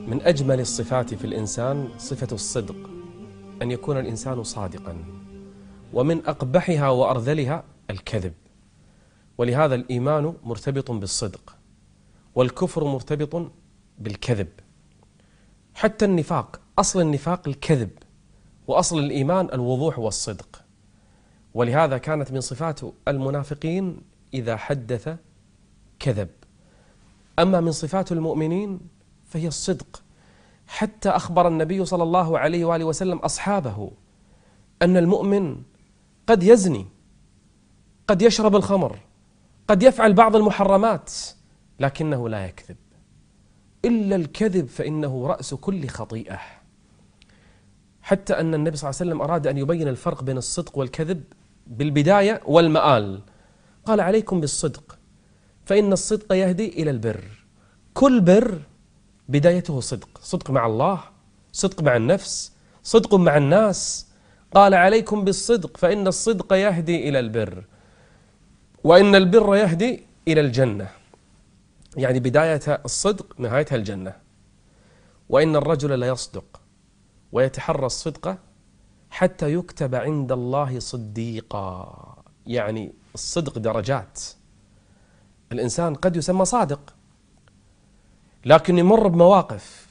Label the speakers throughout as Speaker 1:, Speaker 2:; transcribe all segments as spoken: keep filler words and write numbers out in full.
Speaker 1: من أجمل الصفات في الإنسان صفة الصدق، أن يكون الإنسان صادقا، ومن أقبحها وأرذلها الكذب. ولهذا الإيمان مرتبط بالصدق، والكفر مرتبط بالكذب. حتى النفاق، أصل النفاق الكذب، وأصل الإيمان الوضوح والصدق. ولهذا كانت من صفات المنافقين إذا حدث كذب. أما من صفات المؤمنين فهي الصدق. حتى أخبر النبي صلى الله عليه وآله وسلم أصحابه أن المؤمن قد يزني، قد يشرب الخمر، قد يفعل بعض المحرمات، لكنه لا يكذب. إلا الكذب فإنه رأس كل خطيئة. حتى أن النبي صلى الله عليه وسلم أراد أن يبين الفرق بين الصدق والكذب بالبداية والمآل. قال: عليكم بالصدق فإن الصدق يهدي إلى البر. كل بر بدايته صدق، صدق مع الله، صدق مع النفس، صدق مع الناس. قال: عليكم بالصدق فإن الصدق يهدي إلى البر، وإن البر يهدي إلى الجنة. يعني بداية الصدق نهايتها الجنة. وإن الرجل ليصدق ويتحرى الصدق حتى يكتب عند الله صديقا. يعني الصدق درجات. الإنسان قد يسمى صادق، لكن يمر بمواقف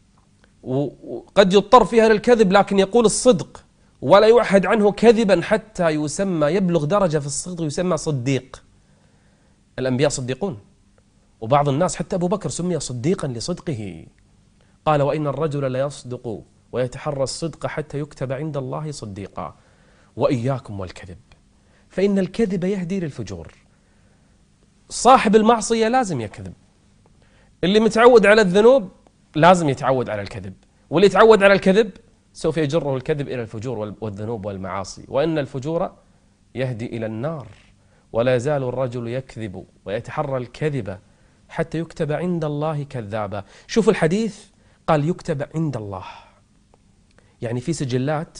Speaker 1: وقد يضطر فيها للكذب، لكن يقول الصدق ولا يوحد عنه كذبا حتى يسمى، يبلغ درجة في الصدق يسمى صديق. الأنبياء صديقون، وبعض الناس حتى أبو بكر سمي صديقا لصدقه. قال: وإن الرجل ليصدق ويتحرى الصدق حتى يكتب عند الله صديقا. وإياكم والكذب فإن الكذب يهدي للفجور. صاحب المعصية لازم يكذب، اللي متعود على الذنوب لازم يتعود على الكذب، واللي يتعود على الكذب سوف يجره الكذب إلى الفجور والذنوب والمعاصي. وإن الفجور يهدي إلى النار، ولا يزال الرجل يكذب ويتحرى الكذب حتى يكتب عند الله كذابا. شوف الحديث، قال يكتب عند الله، يعني في سجلات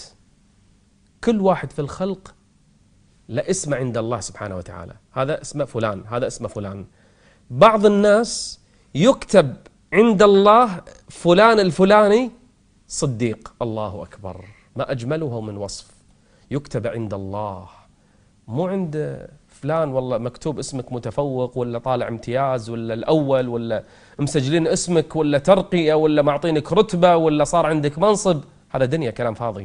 Speaker 1: كل واحد في الخلق لا اسم عند الله سبحانه وتعالى، هذا اسم فلان، هذا اسم فلان. بعض الناس يكتب عند الله فلان الفلاني صديق. الله أكبر، ما أجمله من وصف. يكتب عند الله، مو عند فلان والله مكتوب اسمك متفوق، ولا طالع امتياز، ولا الأول، ولا مسجلين اسمك، ولا ترقية، ولا معطينك رتبة، ولا صار عندك منصب. هذا دنيا، كلام فاضي.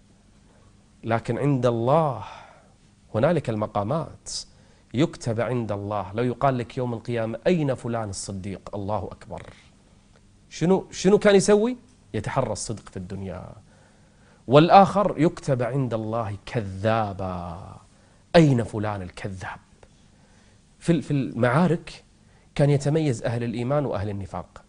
Speaker 1: لكن عند الله هنالك المقامات. يكتب عند الله، لو يقال لك يوم القيامة أين فلان الصديق، الله أكبر. شنو شنو كان يسوي؟ يتحرى الصدق في الدنيا. والآخر يكتب عند الله كذابا. أين فلان الكذاب؟ في في المعارك كان يتميز أهل الإيمان وأهل النفاق.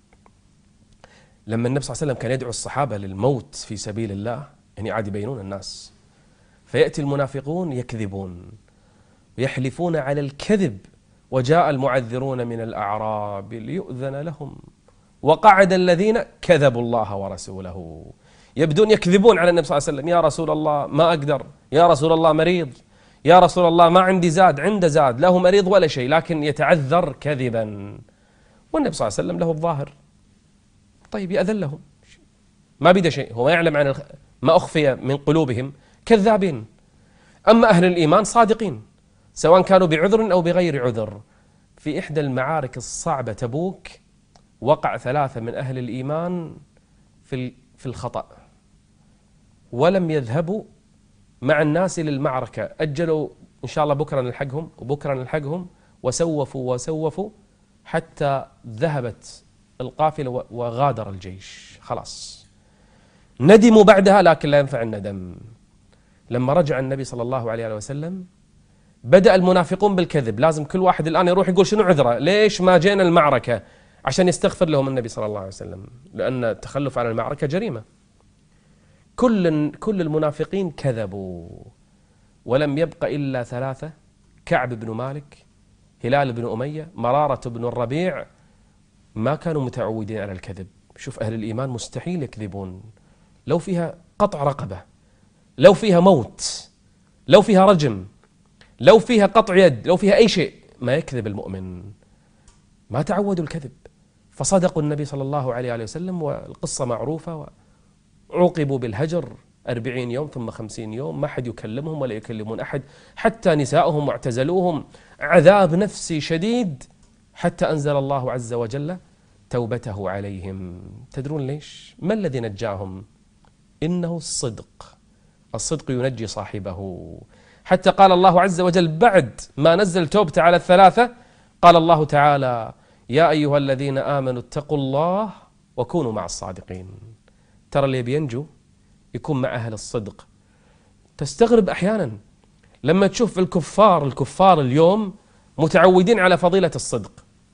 Speaker 1: لما النبي صلى الله عليه وسلم كان يدعو الصحابة للموت في سبيل الله، يعني عاد يبينون الناس، فيأتي المنافقون يكذبون ويحلفون على الكذب. وجاء المعذرون من الأعراب ليؤذن لهم، وقعد الذين كذبوا الله ورسوله. يبدون يكذبون على النبي صلى الله عليه وسلم: يا رسول الله ما أقدر، يا رسول الله مريض، يا رسول الله ما عندي زاد، عنده زاد، له مريض ولا شيء، لكن يتعذر كذبا. والنبي صلى الله عليه وسلم له الظاهر، طيب يأذن لهم، ما بيده شيء، هو يعلم عن ما أخفي من قلوبهم، كذابين. أما أهل الإيمان صادقين، سواء كانوا بعذر أو بغير عذر. في إحدى المعارك الصعبة تبوك وقع ثلاثة من أهل الإيمان في في الخطأ، ولم يذهبوا مع الناس للمعركة. أجلوا إن شاء الله بكرة نلحقهم، وبكرة نلحقهم، وسوفوا وسوفوا حتى ذهبت القافلة وغادر الجيش. خلاص ندموا بعدها، لكن لا ينفع الندم. لما رجع النبي صلى الله عليه وسلم بدأ المنافقون بالكذب. لازم كل واحد الآن يروح يقول شنو عذره، ليش ما جينا المعركة، عشان يستغفر لهم النبي صلى الله عليه وسلم، لأن التخلف عن المعركة جريمة. كل كل المنافقين كذبوا، ولم يبق إلا ثلاثة: كعب بن مالك، هلال بن أمية، مرارة بن الربيع. ما كانوا متعودين على الكذب. شوف أهل الإيمان مستحيل يكذبون، لو فيها قطع رقبة، لو فيها موت، لو فيها رجم، لو فيها قطع يد، لو فيها أي شيء، ما يكذب المؤمن. ما تعودوا الكذب، فصدقوا النبي صلى الله عليه وسلم، والقصة معروفة، وعوقبوا بالهجر أربعين يوم ثم خمسين يوم، ما حد يكلمهم ولا يكلمون أحد، حتى نساؤهم اعتزلوهم، عذاب نفسي شديد، حتى أنزل الله عز وجل توبته عليهم. تدرون ليش؟ ما الذي نجاهم؟ إنه الصدق. الصدق ينجي صاحبه. حتى قال الله عز وجل بعد ما نزل توبته على الثلاثة، قال الله تعالى: يا أيها الذين آمنوا اتقوا الله وكونوا مع الصادقين. ترى اللي بينجو يكون مع أهل الصدق. تستغرب أحيانا لما تشوف الكفار الكفار اليوم متعودين على فضيلة الصدق.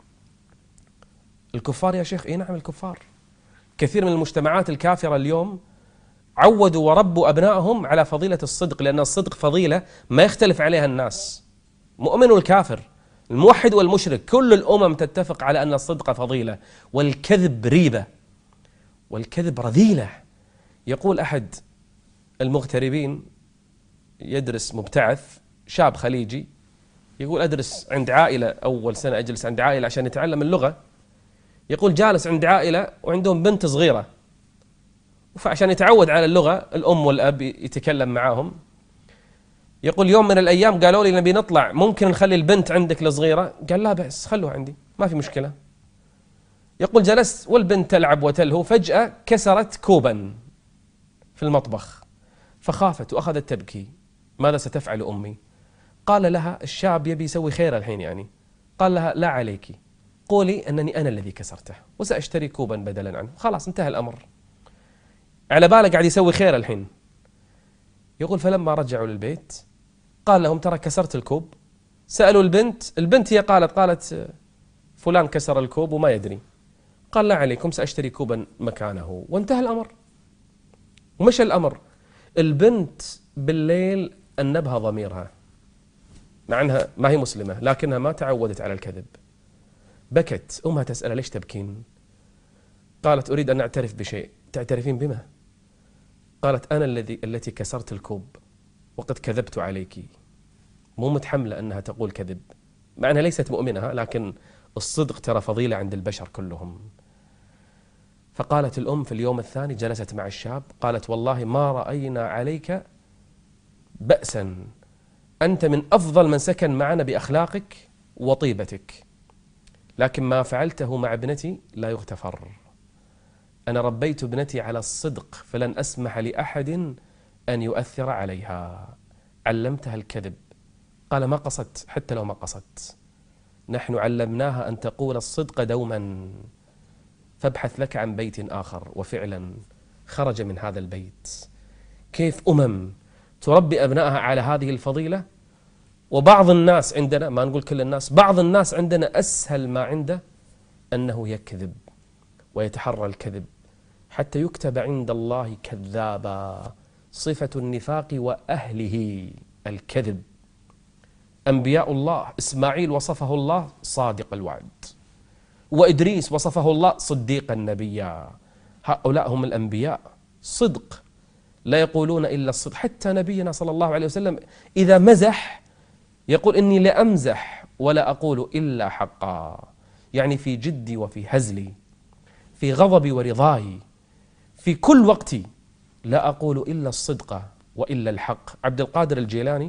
Speaker 1: الكفار يا شيخ، إيه نعم الكفار. كثير من المجتمعات الكافرة اليوم عودوا وربوا أبنائهم على فضيلة الصدق، لأن الصدق فضيلة ما يختلف عليها الناس، مؤمن والكافر، الموحد والمشرك، كل الأمم تتفق على أن الصدق فضيلة، والكذب ريبة، والكذب رذيلة. يقول أحد المغتربين يدرس مبتعث، شاب خليجي، يقول أدرس عند عائلة، أول سنة أجلس عند عائلة عشان يتعلم اللغة. يقول جالس عند عائلة وعندهم بنت صغيرة، فعشان يتعود على اللغة الأم والأب يتكلم معاهم. يقول يوم من الأيام قالوا لي نبي نطلع، ممكن نخلي البنت عندك الصغيرة؟ قال لا بأس، خلوها عندي ما في مشكلة. يقول جلست والبنت تلعب وتلهو، فجأة كسرت كوبا في المطبخ، فخافت وأخذت تبكي. ماذا ستفعل أمي؟ قال لها الشاب يبي يسوي خير الحين يعني، قال لها لا عليك، قولي أنني أنا الذي كسرته وسأشتري كوبا بدلا عنه، خلاص انتهى الأمر. على باله قاعد يسوي خير الحين. يقول فلما رجعوا للبيت قال لهم ترى كسرت الكوب. سألوا البنت، البنت هي قالت قالت فلان كسر الكوب وما يدري. قال لا عليكم، سأشتري كوبا مكانه، وانتهى الأمر ومشى الأمر. البنت بالليل أنبها ضميرها، مع أنها ما هي مسلمة لكنها ما تعودت على الكذب. بكت. أمها تسألها ليش تبكين؟ قالت أريد أن أعترف بشيء. تعترفين بما؟ قالت أنا الذي التي كسرت الكوب وقد كذبت عليك. مو متحملة أنها تقول كذب، مع أنها ليست مؤمنة، لكن الصدق ترى فضيلة عند البشر كلهم. فقالت الأم في اليوم الثاني جلست مع الشاب، قالت والله ما رأينا عليك بأسا، أنت من أفضل من سكن معنا بأخلاقك وطيبتك، لكن ما فعلته مع ابنتي لا يغتفر. أنا ربيت ابنتي على الصدق فلن أسمح لأحد أن يؤثر عليها. علمتها الكذب. قال ما قصدت، حتى لو ما قصدت، نحن علمناها أن تقول الصدق دوما، فابحث لك عن بيت آخر. وفعلا خرج من هذا البيت. كيف أمم تربي أبنائها على هذه الفضيلة؟ وبعض الناس عندنا، ما نقول كل الناس، بعض الناس عندنا أسهل ما عنده أنه يكذب ويتحرى الكذب حتى يكتب عند الله كذابا. صفة النفاق وأهله الكذب. أنبياء الله إسماعيل وصفه الله صادق الوعد، وإدريس وصفه الله صديق النبي. هؤلاء هم الأنبياء، صدق، لا يقولون إلا الصدق. حتى نبينا صلى الله عليه وسلم إذا مزح يقول إني لأمزح ولا أقول إلا حقا، يعني في جدي وفي هزلي، في غضبي ورضاي، في كل وقتي لا أقول إلا الصدق وإلا الحق. عبد القادر الجيلاني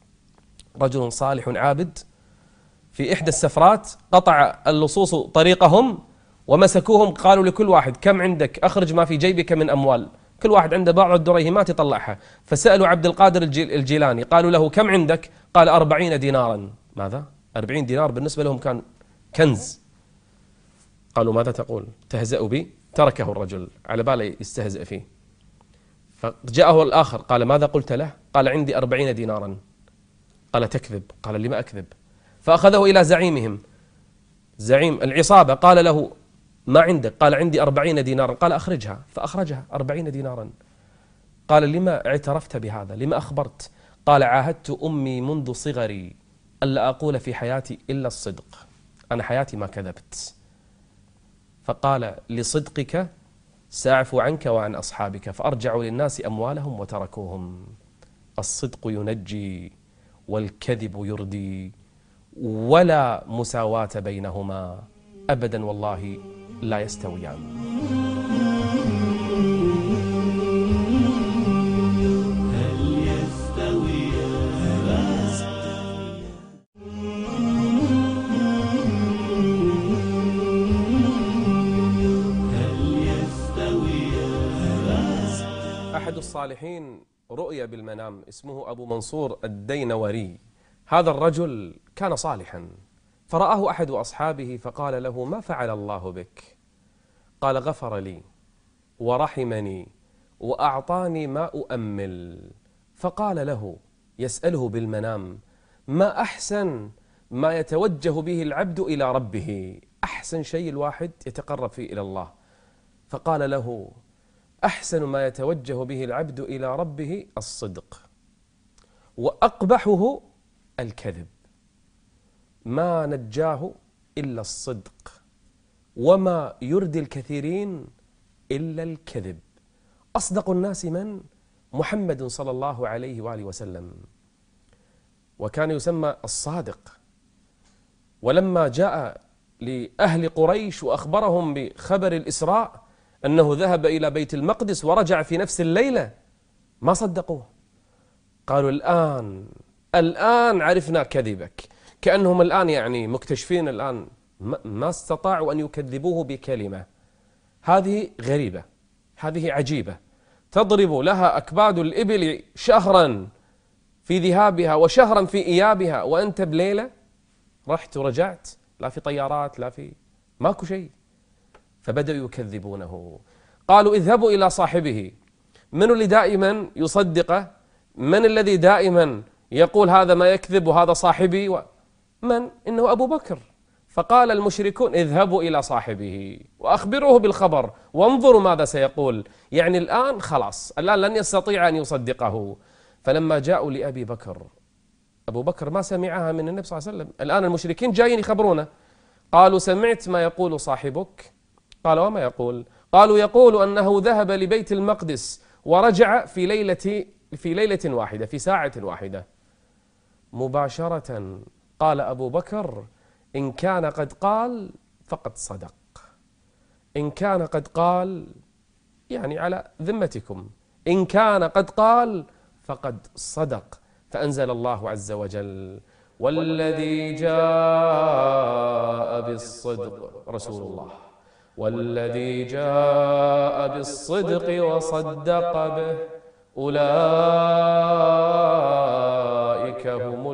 Speaker 1: رجل صالح عابد، في إحدى السفرات قطع اللصوص طريقهم ومسكوهم، قالوا لكل واحد كم عندك؟ أخرج ما في جيبك من أموال. كل واحد عنده بعض الدريهمات يطلعها. فسألوا عبد القادر الجيلاني قالوا له كم عندك؟ قال أربعين دينارا. ماذا؟ أربعين دينار بالنسبة لهم كان كنز. قالوا ماذا تقول؟ تهزأوا بي؟ تركه الرجل على باله يستهزئ فيه. فجاءه الآخر قال ماذا قلت له؟ قال عندي أربعين دينارا. قال تكذب. قال لما أكذب؟ فأخذه إلى زعيمهم، زعيم العصابة، قال له ما عندك؟ قال عندي أربعين دينارا. قال أخرجها. فأخرجها أربعين دينارا. قال لما اعترفت بهذا؟ لما أخبرت؟ قال عاهدت أمي منذ صغري ألا أقول في حياتي إلا الصدق، أنا حياتي ما كذبت. فقال لصدقك سأعفو عنك وعن أصحابك. فأرجعوا للناس أموالهم وتركوهم. الصدق ينجي والكذب يردي، ولا مساواة بينهما أبدا والله لا يستويان.
Speaker 2: هل يستويان؟ هل يستويان؟
Speaker 1: أحد الصالحين رؤيا بالمنام اسمه أبو منصور الدينوري. هذا الرجل كان صالحا، فرآه أحد أصحابه فقال له: ما فعل الله بك؟ قال: غفر لي ورحمني وأعطاني ما أؤمل. فقال له يسأله بالمنام: ما أحسن ما يتوجه به العبد إلى ربه؟ أحسن شيء الواحد يتقرب فيه إلى الله. فقال له: أحسن ما يتوجه به العبد إلى ربه الصدق، وأقبحه الكذب. ما نجاه إلا الصدق، وما يردي الكثيرين إلا الكذب. أصدق الناس من؟ محمد صلى الله عليه وآله وسلم، وكان يسمى الصادق. ولما جاء لأهل قريش وأخبرهم بخبر الإسراء أنه ذهب إلى بيت المقدس ورجع في نفس الليلة، ما صدقوه. قالوا: الآن الآن عرفنا كذبك. كأنهم الآن يعني مكتشفين الآن، ما استطاعوا أن يكذبوه بكلمة. هذه غريبة، هذه عجيبة، تضرب لها أكباد الإبل شهرا في ذهابها وشهرا في إيابها، وأنت بليلة رحت ورجعت، لا في طيارات لا في ماكو شيء. فبدأوا يكذبونه. قالوا: اذهبوا إلى صاحبه. من اللي دائما يصدقه؟ من الذي دائما يقول هذا ما يكذب وهذا صاحبي؟ و... من؟ إنه أبو بكر. فقال المشركون: اذهبوا إلى صاحبه وأخبروه بالخبر وانظروا ماذا سيقول. يعني الآن خلاص، الآن لن يستطيع أن يصدقه. فلما جاءوا لأبي بكر، أبو بكر ما سمعها من النبي صلى الله عليه وسلم. الآن المشركين جايين يخبرونه. قالوا: سمعت ما يقول صاحبك؟ قال: وما يقول؟ قالوا: يقول أنه ذهب لبيت المقدس ورجع في ليلة في ليلة واحدة، في ساعة واحدة. مباشرة قال أبو بكر: إن كان قد قال فقد صدق، إن كان قد قال يعني على ذمتكم، إن كان قد قال فقد صدق. فأنزل الله عز وجل: والذي جاء بالصدق رسول الله، والذي جاء بالصدق وصدق به أولئك هم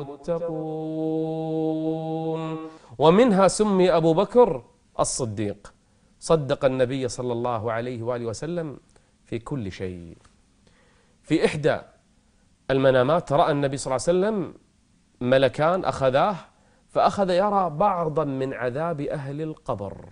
Speaker 1: المتقون. ومنها سمي أبو بكر الصديق، صدق النبي صلى الله عليه وآله وسلم في كل شيء. في إحدى المنامات رأى النبي صلى الله عليه وسلم ملكان أخذاه، فأخذ يرى بعضا من عذاب أهل القبر.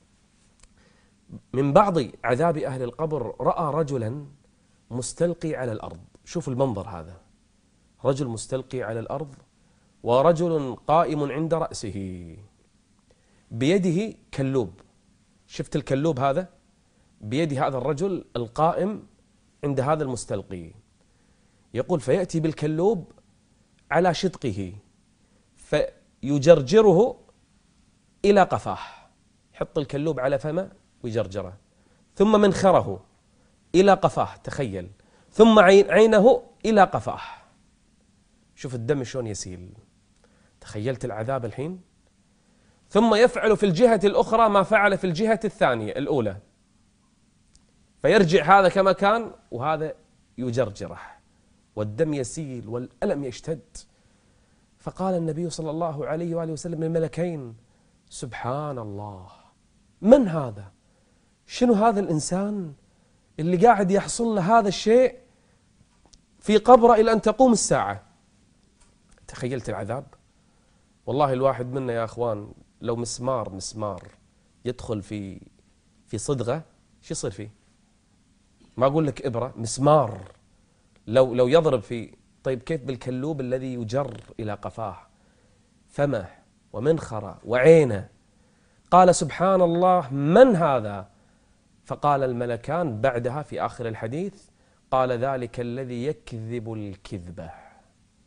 Speaker 1: من بعض عذاب أهل القبر رأى رجلا مستلقي على الأرض. شوف المنظر هذا، رجل مستلقي على الأرض ورجل قائم عند رأسه بيده كلوب. شفت الكلوب هذا؟ بيد هذا الرجل القائم عند هذا المستلقي. يقول: فيأتي بالكلوب على شدقه فيجرجره إلى قفاه، يحط الكلوب على فمه ويجرجره، ثم منخره إلى قفاه، تخيل، ثم عينه إلى قفاه. شوف الدم شلون يسيل، تخيلت العذاب الحين؟ ثم يفعل في الجهة الأخرى ما فعل في الجهة الثانية الأولى، فيرجع هذا كما كان وهذا يجرجره، والدم يسيل والألم يشتد. فقال النبي صلى الله عليه وآله وسلم للملكين: سبحان الله، من هذا؟ شنو هذا الإنسان اللي قاعد يحصل له هذا الشيء في قبره إلى أن تقوم الساعة؟ تخيلت العذاب؟ والله الواحد منا يا أخوان لو مسمار مسمار يدخل في في صدغة شو يصير فيه؟ ما أقول لك إبرة، مسمار لو لو يضرب في، طيب كيف بالكلوب الذي يجر إلى قفاه، فمه ومنخره وعينه؟ قال: سبحان الله، من هذا؟ فقال الملكان بعدها في آخر الحديث، قال: ذلك الذي يكذب الكذبة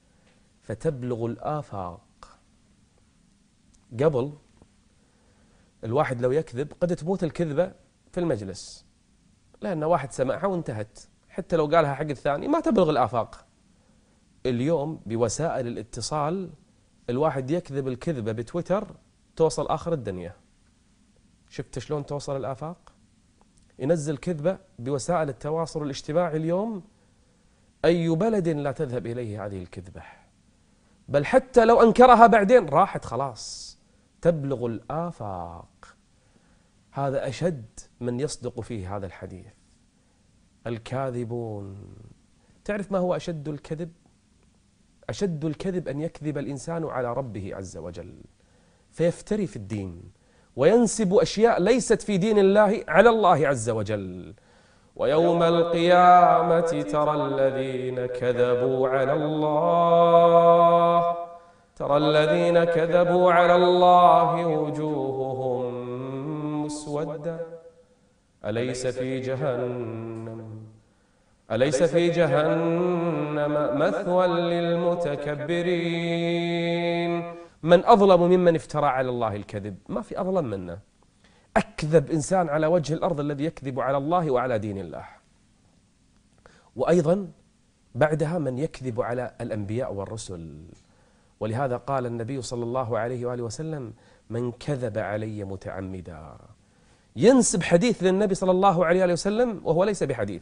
Speaker 1: فتبلغ الآفاق. قبل الواحد لو يكذب قد تموت الكذبة في المجلس، لأن واحد سمعها وانتهت، حتى لو قالها حق الثاني ما تبلغ الآفاق. اليوم بوسائل الاتصال الواحد يكذب الكذبة بتويتر توصل آخر الدنيا. شفت شلون توصل الآفاق؟ ينزل كذبة بوسائل التواصل الاجتماعي اليوم، أي بلد لا تذهب إليه هذه الكذبة، بل حتى لو أنكرها بعدين راحت خلاص تبلغ الآفاق. هذا أشد من يصدق فيه هذا الحديث، الكاذبون. تعرف ما هو أشد الكذب؟ أشد الكذب أن يكذب الإنسان على ربه عز وجل، فيفتري في الدين وينسب أشياء ليست في دين الله على الله عز وجل. ويوم القيامة ترى الذين كذبوا على الله ترى الذين كذبوا على الله وجوههم مسودة أليس في جهنم أليس في جهنم مثوى للمتكبرين. من أظلم ممن افترى على الله الكذب؟ ما في أظلم منه. أكذب إنسان على وجه الأرض الذي يكذب على الله وعلى دين الله. وأيضا بعدها من يكذب على الأنبياء والرسل. ولهذا قال النبي صلى الله عليه وآله وسلم: من كذب علي متعمدا. ينسب حديث للنبي صلى الله عليه وآله وسلم وهو ليس بحديث.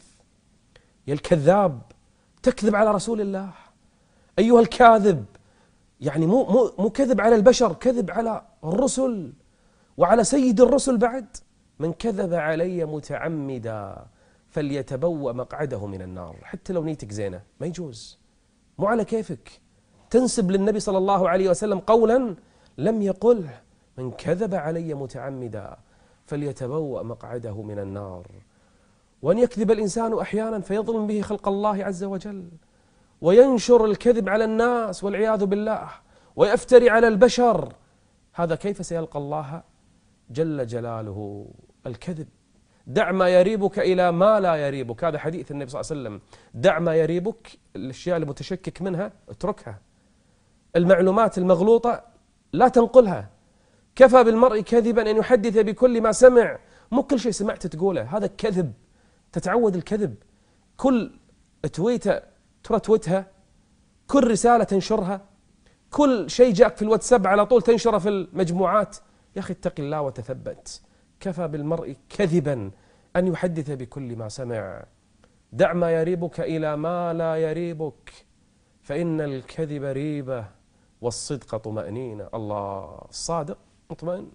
Speaker 1: يا الكذاب، تكذب على رسول الله. أيها الكاذب، يعني مو مو مو كذب على البشر، كذب على الرسل وعلى سيد الرسل بعد. من كذب علي متعمدا فليتبوأ مقعده من النار. حتى لو نيتك زينة ما يجوز، مو على كيفك تنسب للنبي صلى الله عليه وسلم قولا لم يقله. من كذب علي متعمدا فليتبوأ مقعده من النار. وأن يكذب الإنسان أحيانا فيظلم به خلق الله عز وجل، وينشر الكذب على الناس والعياذ بالله، ويفتري على البشر. هذا كيف سيلقى الله جل جلاله؟ الكذب. دع ما يريبك إلى ما لا يريبك، هذا حديث النبي صلى الله عليه وسلم. دع ما يريبك، الأشياء المتشكك منها اتركها، المعلومات المغلوطة لا تنقلها. كفى بالمرء كذبا أن يحدث بكل ما سمع. مو كل شيء سمعت تقوله، هذا كذب. تتعود الكذب، كل تويتة ترتوتها، كل رسالة تنشرها، كل شيء جاءك في الواتساب على طول تنشره في المجموعات. يا أخي اتق الله وتثبت. كفى بالمرء كذبا أن يحدث بكل ما سمع. دع ما يريبك إلى ما لا يريبك، فإن الكذب ريبة والصدق طمأنينة. الله، الصادق مطمئن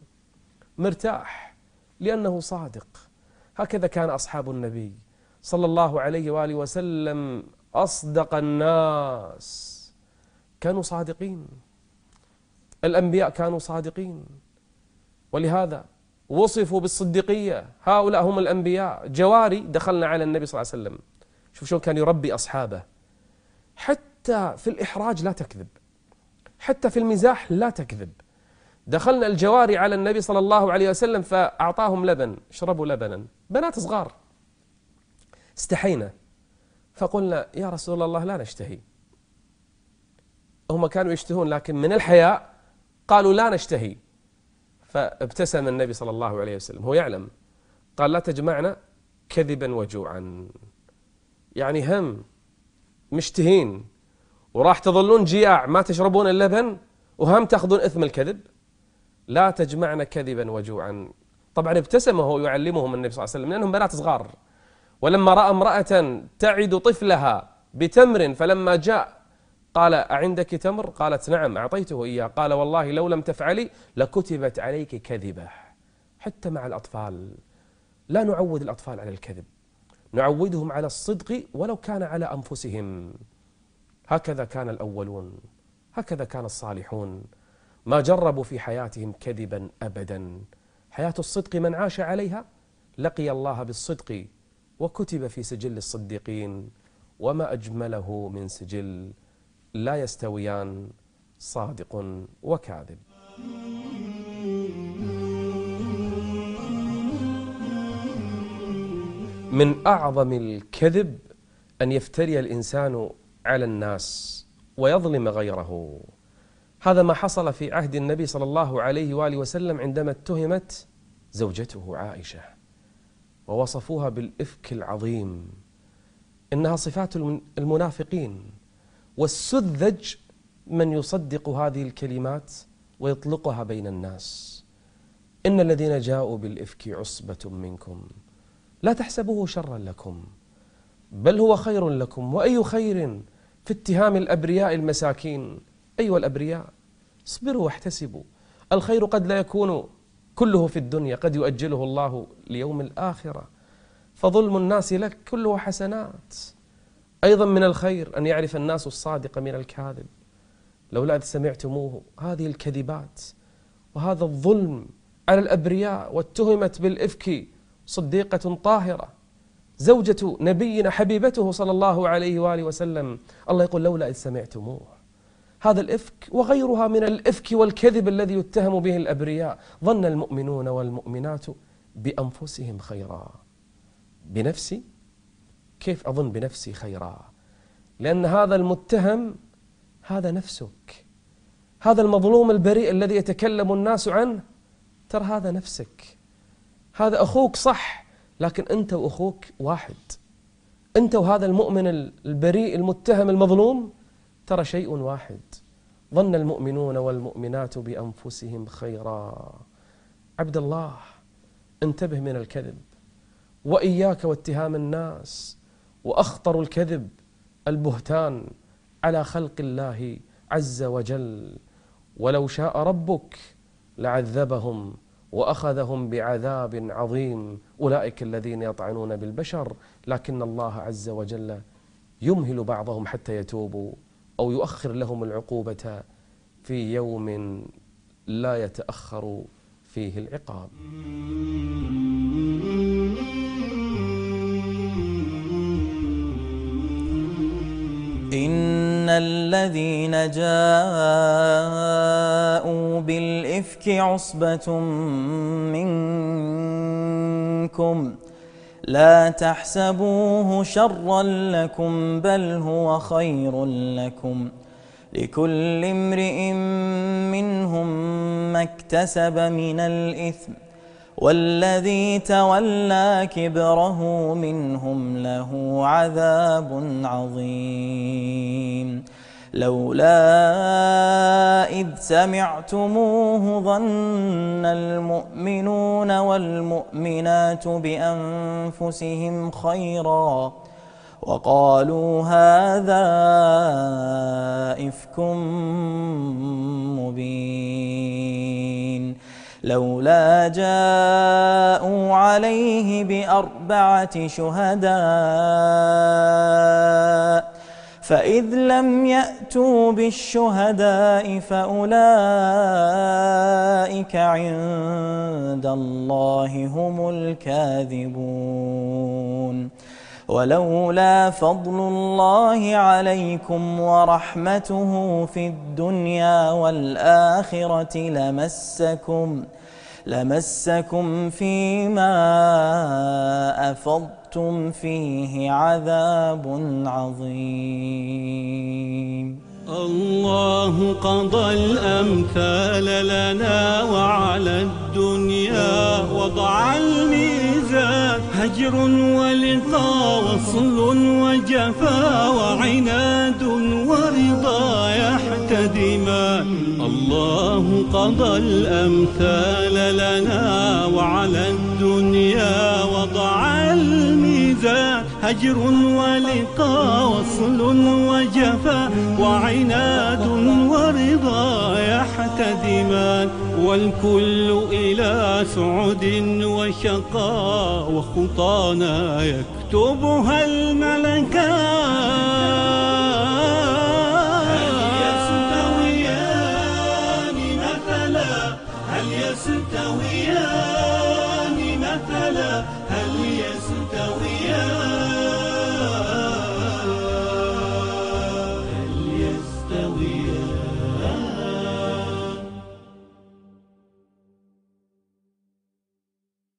Speaker 1: مرتاح لأنه صادق. هكذا كان أصحاب النبي صلى الله عليه وآله وسلم، أصدق الناس كانوا صادقين. الأنبياء كانوا صادقين، ولهذا وصفوا بالصديقية. هؤلاء هم الأنبياء. جواري دخلنا على النبي صلى الله عليه وسلم، شوف شلون كان يربي أصحابه. حتى في الإحراج لا تكذب، حتى في المزاح لا تكذب. دخلنا الجواري على النبي صلى الله عليه وسلم فأعطاهم لبن، اشربوا لبنا، بنات صغار. استحينا فقلنا: يا رسول الله لا نشتهي. هم كانوا يشتهون، لكن من الحياء قالوا لا نشتهي. فابتسم النبي صلى الله عليه وسلم، هو يعلم، قال: لا تجمعنا كذبا وجوعا. يعني هم مشتهين وراح تظلون جياع ما تشربون اللبن، وهم تأخذون إثم الكذب. لا تجمعنا كذبا وجوعا. طبعا ابتسم وهو يعلمهم النبي صلى الله عليه وسلم لأنهم بنات صغار. ولما رأى امرأة تعد طفلها بتمر فلما جاء قال: أعندك تمر؟ قالت: نعم، أعطيته إياه. قال: والله لو لم تفعلي لكتبت عليك كذبة. حتى مع الأطفال لا نعود الأطفال على الكذب، نعودهم على الصدق ولو كان على أنفسهم. هكذا كان الأولون، هكذا كان الصالحون، ما جربوا في حياتهم كذبا أبدا. حياة الصدق من عاش عليها لقي الله بالصدق وكتب في سجل الصديقين. وما أجمله من سجل، لا يستويان صادق وكاذب. من أعظم الكذب أن يفتري الإنسان على الناس ويظلم غيره. هذا ما حصل في عهد النبي صلى الله عليه وآله وسلم عندما اتهمت زوجته عائشة ووصفوها بالإفك العظيم. إنها صفات المنافقين، والسذج من يصدق هذه الكلمات ويطلقها بين الناس. إن الذين جاءوا بالإفك عصبة منكم لا تحسبوه شرا لكم بل هو خير لكم، وأي خير في اتهام الأبرياء المساكين. أيها الأبرياء اصبروا واحتسبوا، الخير قد لا يكون كله في الدنيا، قد يؤجله الله ليوم الآخرة، فظلم الناس لك كله حسنات. أيضا من الخير أن يعرف الناس الصادق من الكاذب. لولا إذ سمعتموه هذه الكذبات وهذا الظلم على الأبرياء، واتهمت بالإفك صديقة طاهرة زوجة نبينا حبيبته صلى الله عليه وآله وسلم. الله يقول لولا إذ سمعتموه. هذا الإفك وغيرها من الإفك والكذب الذي يتهم به الأبرياء. ظن المؤمنون والمؤمنات بأنفسهم خيرا. بنفسي؟ كيف أظن بنفسي خيرا؟ لأن هذا المتهم هذا نفسك، هذا المظلوم البريء الذي يتكلم الناس عنه ترى هذا نفسك، هذا أخوك صح، لكن أنت وأخوك واحد. أنت وهذا المؤمن البريء المتهم المظلوم ترى شيء واحد. ظن المؤمنون والمؤمنات بأنفسهم خيرا. عبد الله انتبه من الكذب، وإياك واتهام الناس. وأخطر الكذب البهتان على خلق الله عز وجل. ولو شاء ربك لعذبهم وأخذهم بعذاب عظيم، أولئك الذين يطعنون بالبشر، لكن الله عز وجل يمهل بعضهم حتى يتوبوا أو يؤخر لهم العقوبة في يوم لا يتأخر فيه العقاب.
Speaker 3: إن الذين جاءوا بالإفك عصبة منكم لا تحسبوه شرا لكم بل هو خير لكم، لكل امرئ منهم ما اكتسب من الإثم، والذي تولى كبره منهم له عذاب عظيم. لولا إذ سمعتموه ظن المؤمنون والمؤمنات بأنفسهم خيرا وقالوا هذا إفك مبين. لولا جاءوا عليه بأربعة شهداء فإذ لم يأتوا بالشهداء فأولئك عند الله هم الكاذبون. ولولا فضل الله عليكم ورحمته في الدنيا والآخرة لمسكم لمسكم فيما أفضتم فيه عذاب عظيم.
Speaker 2: الله قضى الأمثال لنا وعلى الدنيا وضع الميزان، هجر ولقاء وصل وجفا وعناد ورضا يحتدمان. الله قضى الأمثال لنا وعلى الدنيا وضع الميزان، هجر ولقاء وصل وجفا وعناد ورضا يحتدمان. والكل إلى سعد وشقاء وخطانا يكتبها الملكان.